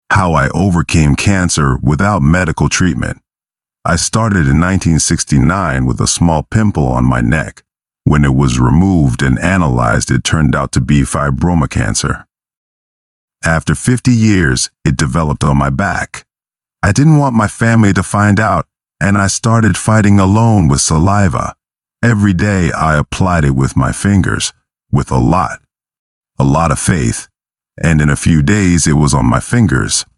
How I overcame cancer without medical treatment. I started in 1969 with a small pimple on my neck. When it was removed and analyzed, it turned out to be fibroma cancer. After 50 years, it developed on my back. I didn't want my family to find out, and I started fighting alone with saliva. Every day I applied it with my fingers, with a lot of faith, and in a few days it was on my fingers.